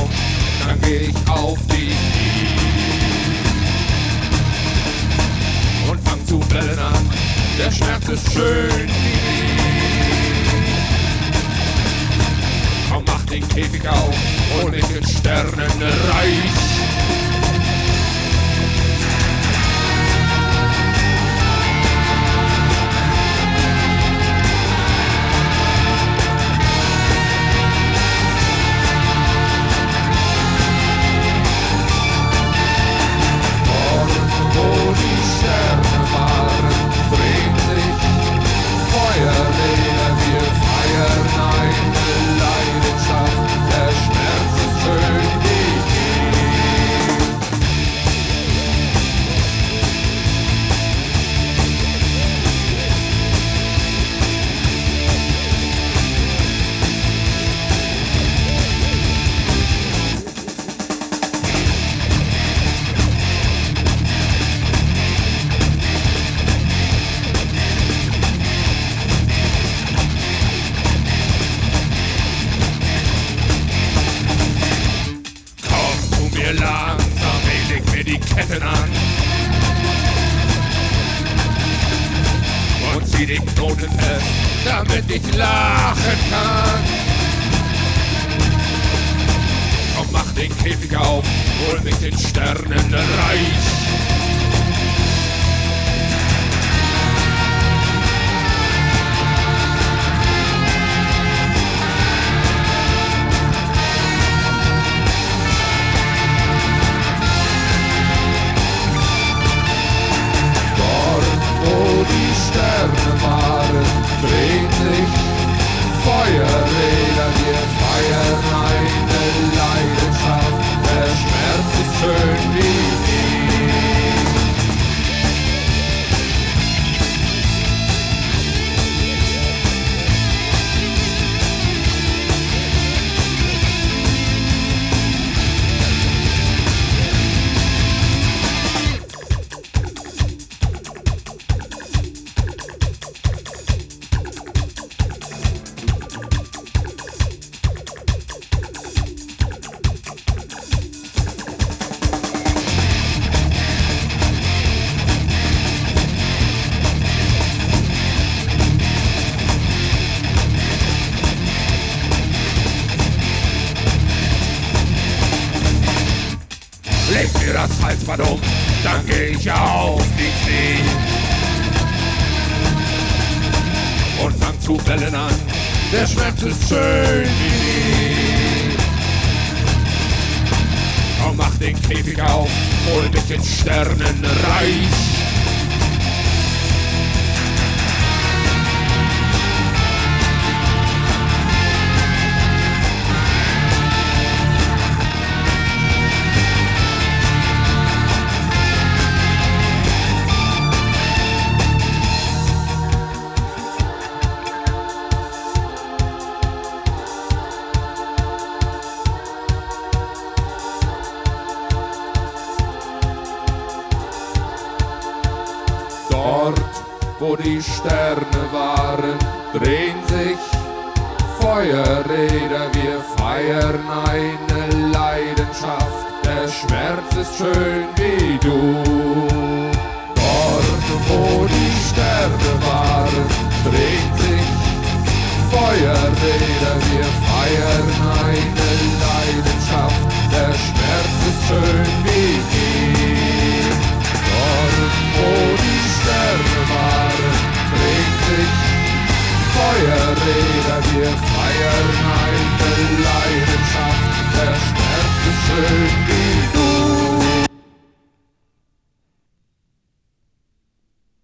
um, dann geh ich auf die Knie und fang zu bellen an. Der Schmerz ist schön wie nie. Komm, mach den Käfig auf, hol mich ins Sternenreich. Langsam, ich leg mir die Ketten an und zieh die Knoten fest, damit ich lachen kann. Komm, mach den Käfig auf, hol mich den Sternenreich. Dreht sich Feuerräder, wir feiern eine Leidenschaft. Der Schmerz ist schön wie nie. Leg mir das Halsband um, dann geh ich auf die Knie und fang zu bellen an. Der Schmerz ist schön wie nie. Komm, mach den Käfig auf, hol mich ins Sternenreich. Dort, wo die Sterne waren, drehen sich Feuerräder. Wir feiern eine Leidenschaft. Der Schmerz ist schön wie du. Dort, wo die Sterne waren, drehen sich Feuerräder. Wir feiern eine Leidenschaft. Der Schmerz ist schön wie nie. Dort, wo die Sterne waren, dreht sich Feuerräder, wir feiern eine Leidenschaft. Der Schmerz ist schön